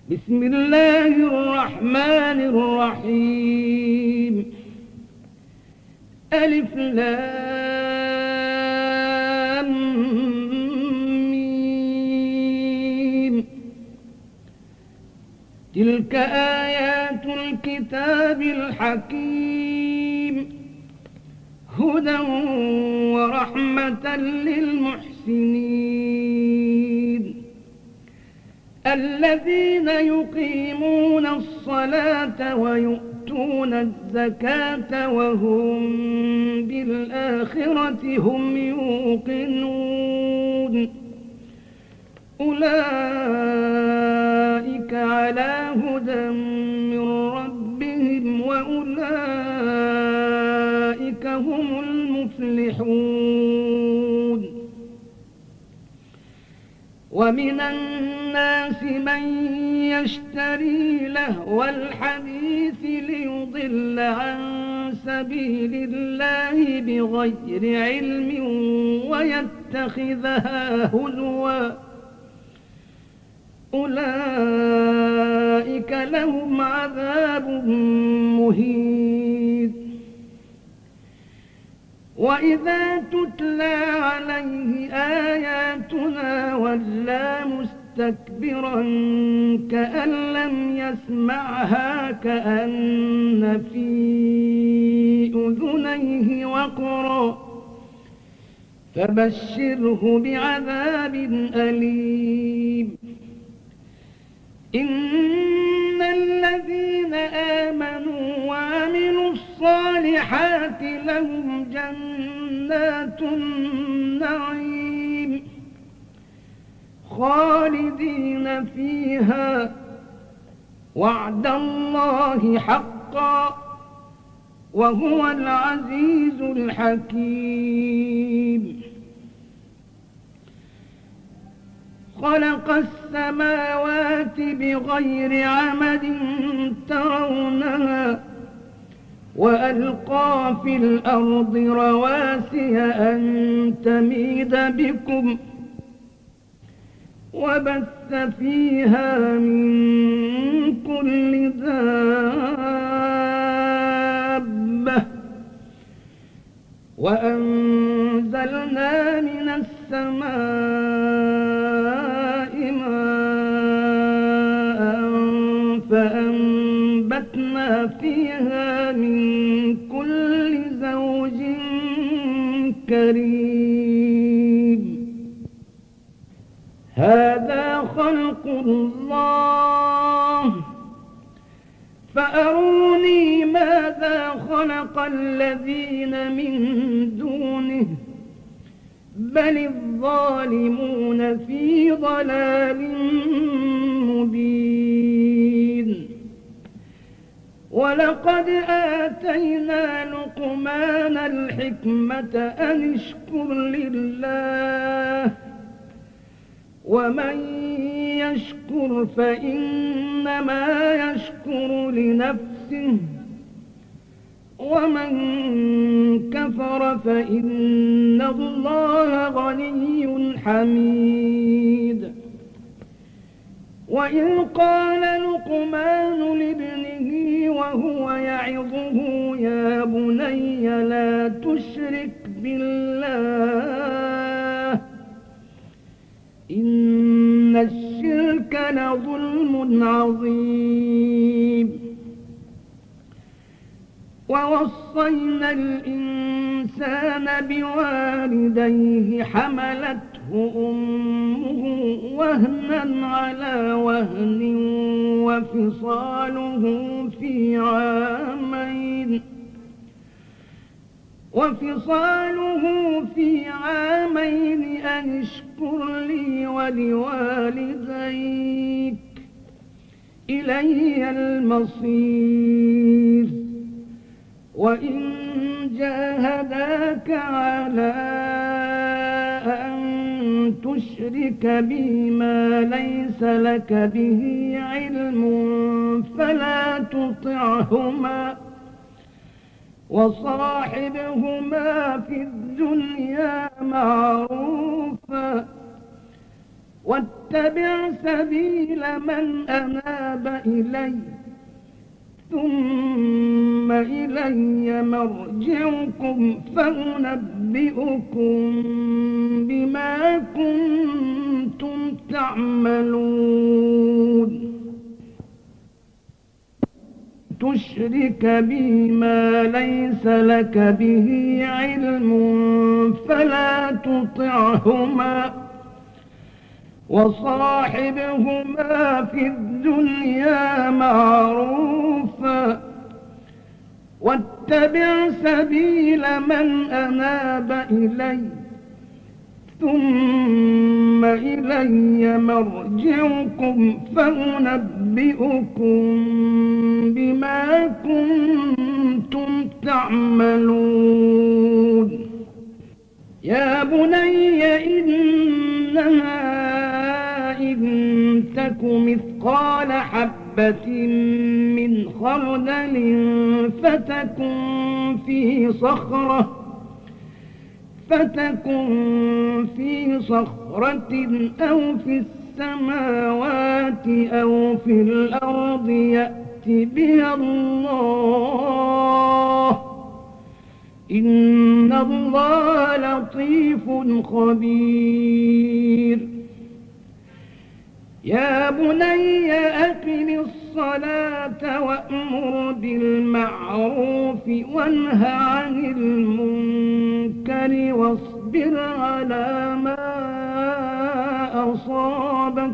بسم الله الرحمن الرحيم. ألف لام ميم. تلك آيات الكتاب الحكيم، هدى ورحمة للمحسنين الذين يقيمون الصلاة ويؤتون الزكاة وهم بالآخرة هم يوقنون. أولئك على هدى من ربهم وأولئك هم المفلحون. ومن الناس من يشتري لهو الحديث ليضل عن سبيل الله بغير علم ويتخذها هزوا، أولئك لهم عذاب مهين. وإذا تتلى عليه آياتنا ولى مستكبرا كأن لم يسمعها كأن في أذنيه وقرا، فبشره بعذاب أليم. إن الذين آمنوا وعملوا الصالحات لهم جنات النعيم خالدين فيها، وعد الله حقا وهو العزيز الحكيم. خلق السماوات بغير عمد ترونها وألقى في الأرض رواسي أن تميد بكم وبث فيها من كل دابة وأنزلنا من السماء ماء فأنبتنا فيها من كل زوج كريم. هذا خلق الله فأروني ماذا خلق الذين من دونه بل الظالمون في ضلال مبين. ولقد آتينا لقمان الحكمة أن اشكر لله ومن يشكر فإنما يشكر لنفسه ومن كفر فإن الله غني حميد. وإذ قال لقمان لابنه وهو يعظه يا بني لا تشرك بالله إن الشرك لظلم عظيم. ووصينا الإنسان بوالديه حملته أمه وهنا على وهن وفصاله في عامين أن اشكر لي ولوالديك إلي المصير. وإن جاهداك على أن تشرك بي ما ليس لك به علم فلا تطعهما وصاحبهما في الدنيا معروفا واتبع سبيل من أناب إلي ثم إلي مرجعكم فأنبئكم بما كنتم تعملون تشرك بي ما ليس لك به علم فلا تطعهما وصاحبهما في الدنيا معروفا واتبع سبيل من أناب إلي ثم إلي مرجعكم فأنبئكم بما كنتم تعملون يا بني إنها إن تك مثقال حبة من خردل فتكن في صخرة أو في السماوات أو في الأرض يأت بها الله إن الله لطيف خبير يا بني أقم الصلاة وأمر بالمعروف وانه عن المنكر واصبر على ما أصابك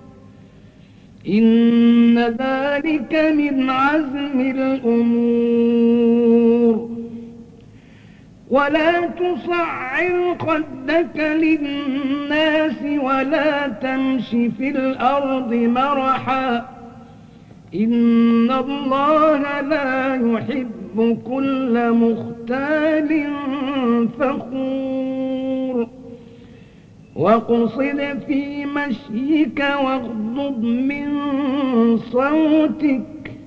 إن ذلك من عزم الأمور ولا تصعر خدك للناس ولا تمش في الأرض مرحا إن الله لا يحب كل مختال فخور واقصد في مشيك واغضض من صوتك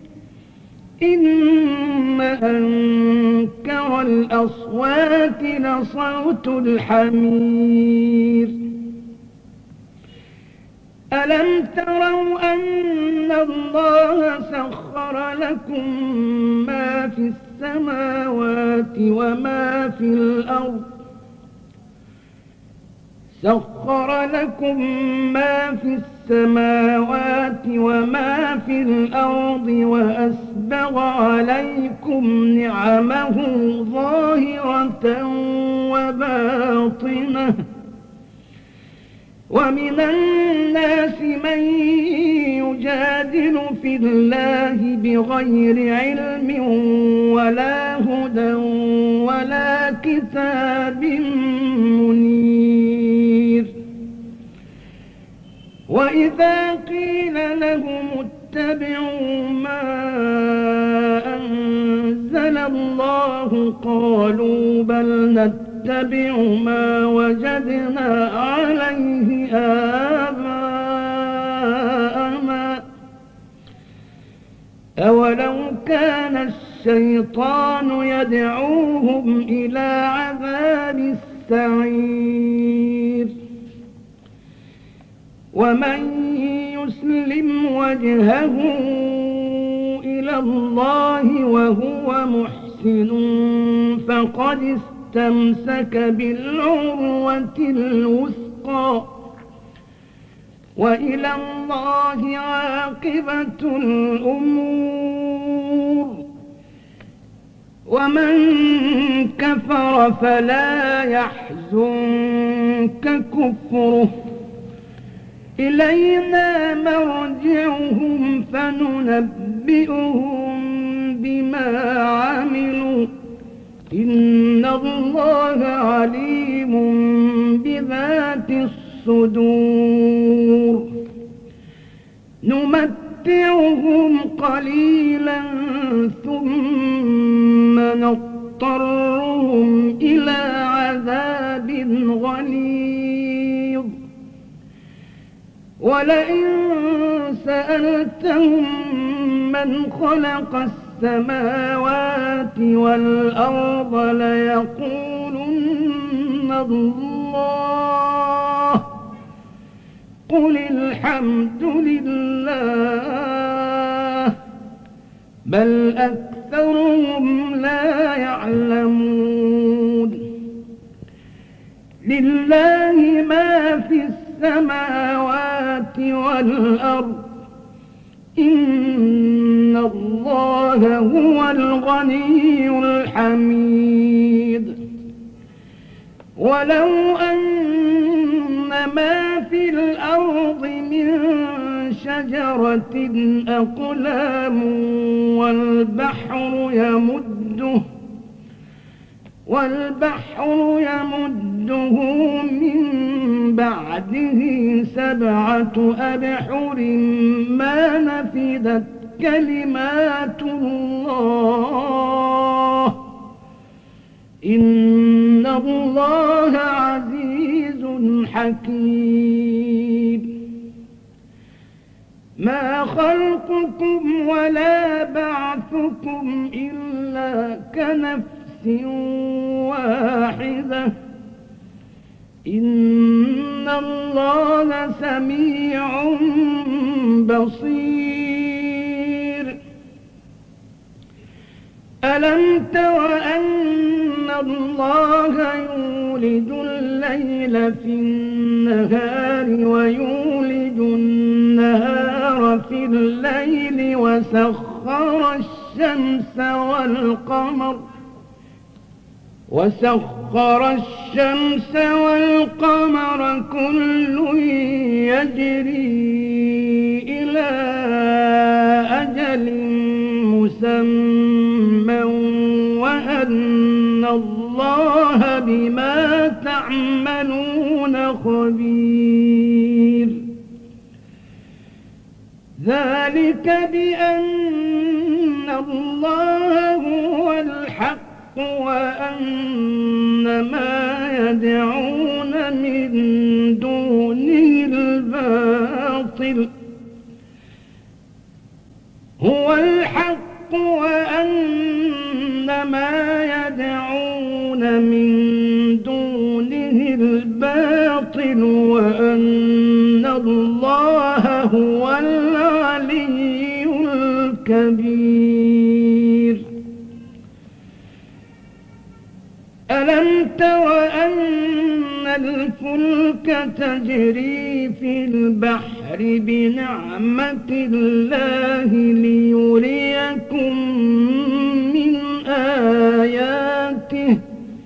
إن أنكر الأصوات لصوت الحمير ألم تروا أن الله سخر لكم ما في السماوات وما في الأرض سخر لكم ما في السماوات وما في الأرض وأسبغ عليكم نعمه ظاهرة وباطنة ومن الناس من يجادل في الله بغير علم ولا هدى ولا كتاب منير وإذا قيل لهم اتبعوا ما أنزل الله قالوا بل نتبع ما وجدنا عليه آباءنا أولو كان الشيطان يدعوهم إلى عذاب السعير ومن يسلم وجهه إلى الله وهو محسن فقد استمسك بالعروة الوثقى وإلى الله عاقبة الأمور ومن كفر فلا يحزنك كفره إلينا مرجعهم فننبئهم بما عملوا إن الله عليم بذات الصدور نمتعهم قليلا ثم نضطرهم إلى عذاب غليظ ولئن سألتهم من خلق السماوات والأرض ليقولن الله قل الحمد لله بل أكثرهم لا يعلمون لله ما في السماوات والأرض إن الله هو الغني الحميد ولو أن ما في الأرض من شجرة أقلام والبحر يمده من بعده 7 أبحر ما نفدت كلمات الله إن الله عزيز حكيم ما خلقكم ولا بعثكم إلا كنفس واحدة إن الله سميع بصير ألم تر أن الله يولج الليل في النهار ويولج النهار في الليل وسخر الشمس والقمر كل يجري إلى أجل مسمى وأن الله بما تعملون خبير ذلك بأن الله هو الحق وأن ما يدعون من دونه الباطل هو الحق وأن ما يدعون من دونه الباطل وأن الله هو العلي الكبير ألم تر أن الفلك تجري في البحر بنعمة الله ليريكم من آياته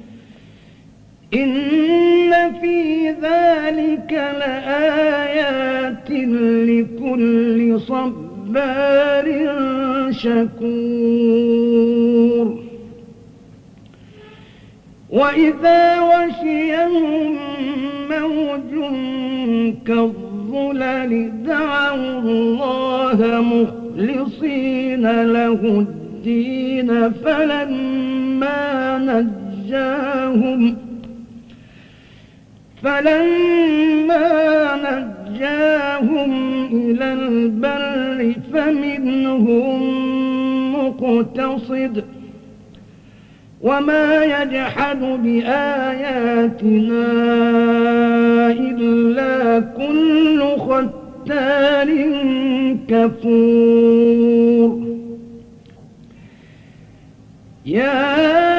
إن في ذلك لآيات لكل صبار شكور وإذا غشيهم موج كالظلل دعوا الله مخلصين له الدين فلما نجاهم إلى البر فمنهم مقتصد وما يجحد بآياتنا إلا كل ختار كفور يا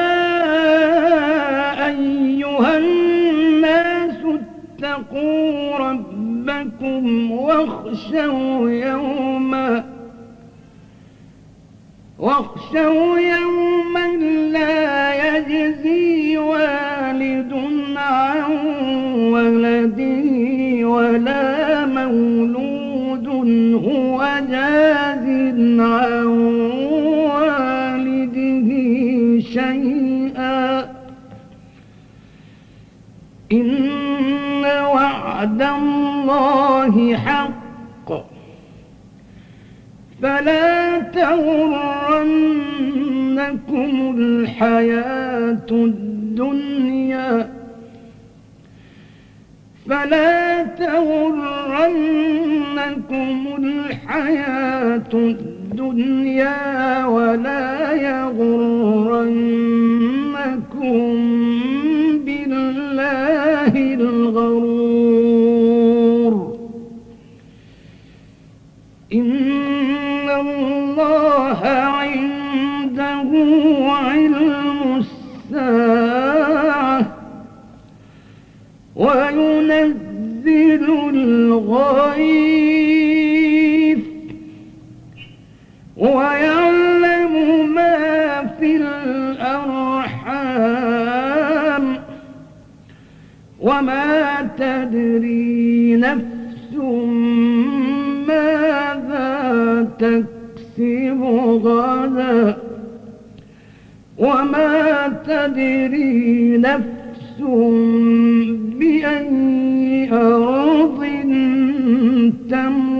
أيها الناس اتقوا ربكم واخشوا يوما لا يجزي والد عن ولده ولا مولود هو جاز عن والده شيئا إن وعد الله حق فلا تغرنكم الحياة الدنيا ولا يغرنكم بالله الغرور إن الله عنده علم الساعة وينزل الغيث ويعلم ما في الأرحام وما تدري نفس ماذا تكسب غدا وما تدري نفس بأي أرض تموت